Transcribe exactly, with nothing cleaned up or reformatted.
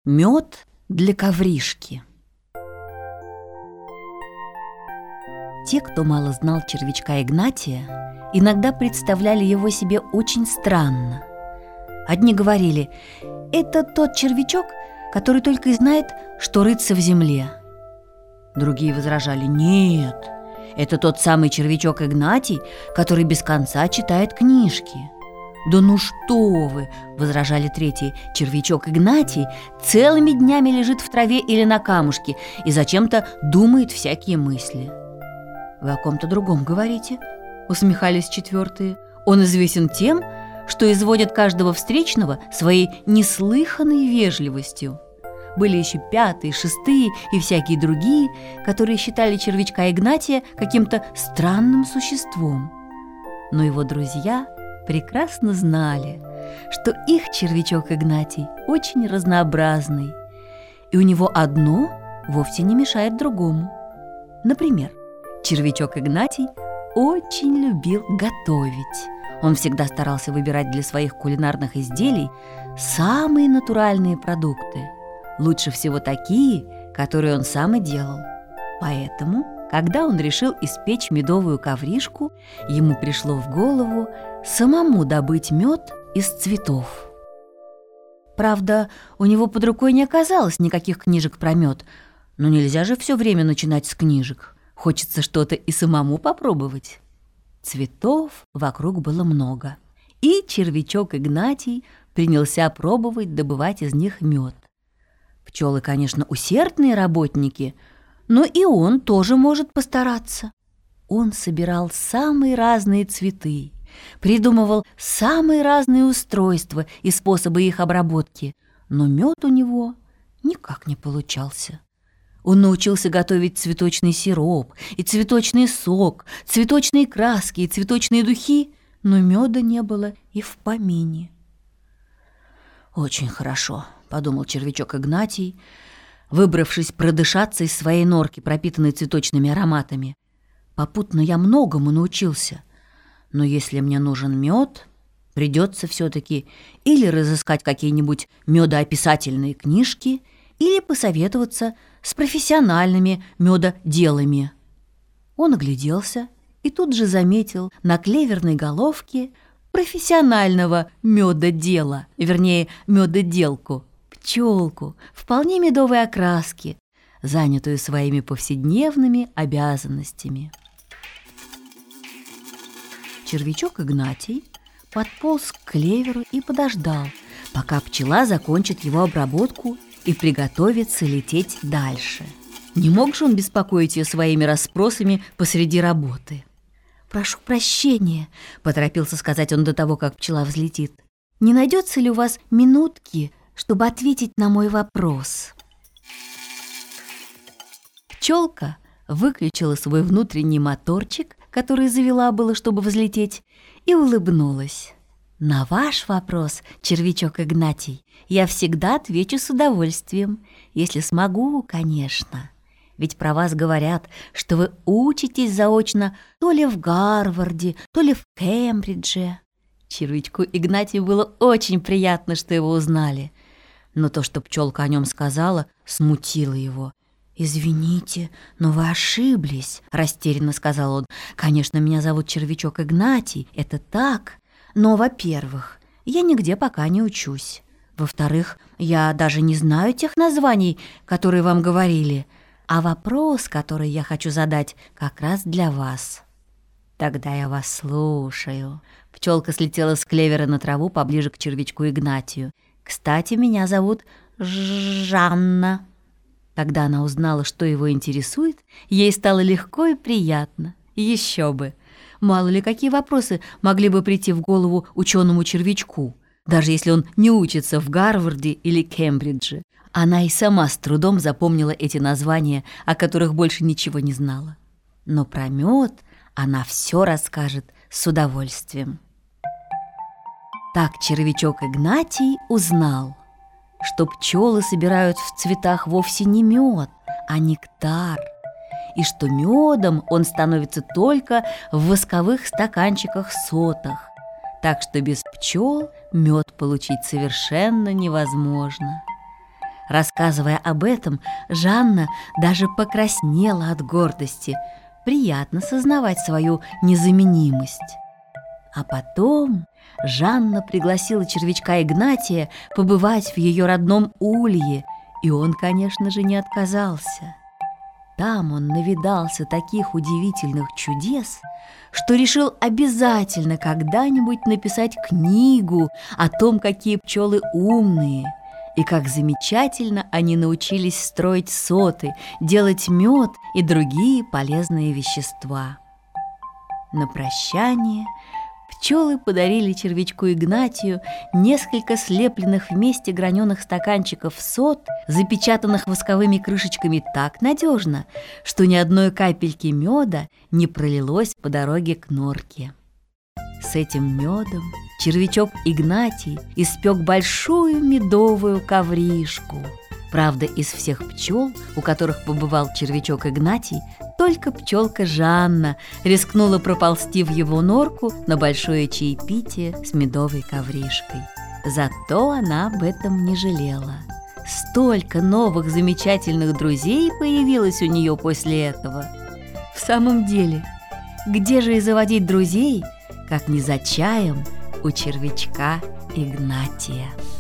Мед для ковришки. Те, кто мало знал червячка Игнатия, иногда представляли его себе очень странно. Одни говорили: это тот червячок, который только и знает, что рыться в земле. Другие возражали: нет, это тот самый червячок Игнатий, который без конца читает книжки. «Да ну что вы!» – возражали третьи. «Червячок Игнатий целыми днями лежит в траве или на камушке и зачем-то думает всякие мысли». «Вы о ком-то другом говорите?» – усмехались четвертые. «Он известен тем, что изводит каждого встречного своей неслыханной вежливостью». Были еще пятые, шестые и всякие другие, которые считали червячка Игнатия каким-то странным существом. Но его друзья прекрасно знали, что их червячок Игнатий очень разнообразный, и у него одно вовсе не мешает другому. Например, червячок Игнатий очень любил готовить. Он всегда старался выбирать для своих кулинарных изделий самые натуральные продукты, лучше всего такие, которые он сам и делал. Поэтому, когда он решил испечь медовую ковришку, ему пришло в голову самому добыть мед из цветов. Правда, у него под рукой не оказалось никаких книжек про мед, но нельзя же все время начинать с книжек. Хочется что-то и самому попробовать. Цветов вокруг было много, и червячок Игнатий принялся пробовать добывать из них мед. Пчелы, конечно, усердные работники, но и он тоже может постараться. Он собирал самые разные цветы, придумывал самые разные устройства и способы их обработки, но мед у него никак не получался. Он научился готовить цветочный сироп и цветочный сок, цветочные краски и цветочные духи, но меда не было и в помине. «Очень хорошо», — подумал червячок Игнатий, выбравшись продышаться из своей норки, пропитанной цветочными ароматами. «Попутно я многому научился, но если мне нужен мед, придется все-таки или разыскать какие-нибудь медоописательные книжки, или посоветоваться с профессиональными медоделами». Он огляделся и тут же заметил на клеверной головке профессионального медодела, вернее, медоделку, пчелку, вполне медовой окраски, занятую своими повседневными обязанностями. Червячок Игнатий подполз к клеверу и подождал, пока пчела закончит его обработку и приготовится лететь дальше. Не мог же он беспокоить ее своими расспросами посреди работы. «Прошу прощения», — поторопился сказать он до того, как пчела взлетит. «Не найдется ли у вас минутки, чтобы ответить на мой вопрос?» Пчелка выключила свой внутренний моторчик, который завела было, чтобы взлететь, и улыбнулась. «На ваш вопрос, червячок Игнатий, я всегда отвечу с удовольствием, если смогу, конечно. Ведь про вас говорят, что вы учитесь заочно то ли в Гарварде, то ли в Кембридже». Червячку Игнатию было очень приятно, что его узнали. Но то, что пчелка о нем сказала, смутило его. «Извините, но вы ошиблись», – растерянно сказал он. «Конечно, меня зовут червячок Игнатий, это так. Но, во-первых, я нигде пока не учусь. Во-вторых, я даже не знаю тех названий, которые вам говорили. А вопрос, который я хочу задать, как раз для вас». «Тогда я вас слушаю». Пчелка слетела с клевера на траву поближе к червячку Игнатию. «Кстати, меня зовут Жанна». Когда она узнала, что его интересует, ей стало легко и приятно. Еще бы! Мало ли какие вопросы могли бы прийти в голову ученому червячку, даже если он не учится в Гарварде или Кембридже. Она и сама с трудом запомнила эти названия, о которых больше ничего не знала. Но про мед она все расскажет с удовольствием. Так червячок Игнатий узнал, что пчелы собирают в цветах вовсе не мед, а нектар, и что медом он становится только в восковых стаканчиках-сотах, так что без пчел мед получить совершенно невозможно. Рассказывая об этом, Жанна даже покраснела от гордости. Приятно сознавать свою незаменимость. А потом Жанна пригласила червячка Игнатия побывать в ее родном улье, и он, конечно же, не отказался. Там он навидался таких удивительных чудес, что решил обязательно когда-нибудь написать книгу о том, какие пчелы умные, и как замечательно они научились строить соты, делать мед и другие полезные вещества. На прощание пчелы подарили червячку Игнатию несколько слепленных вместе граненых стаканчиков сот, запечатанных восковыми крышечками так надежно, что ни одной капельки меда не пролилось по дороге к норке. С этим медом червячок Игнатий испек большую медовую ковришку. Правда, из всех пчел, у которых побывал червячок Игнатий, только пчелка Жанна рискнула проползти в его норку на большое чаепитие с медовой ковришкой. Зато она об этом не жалела. Столько новых замечательных друзей появилось у нее после этого. В самом деле, где же и заводить друзей, как не за чаем у червячка Игнатия?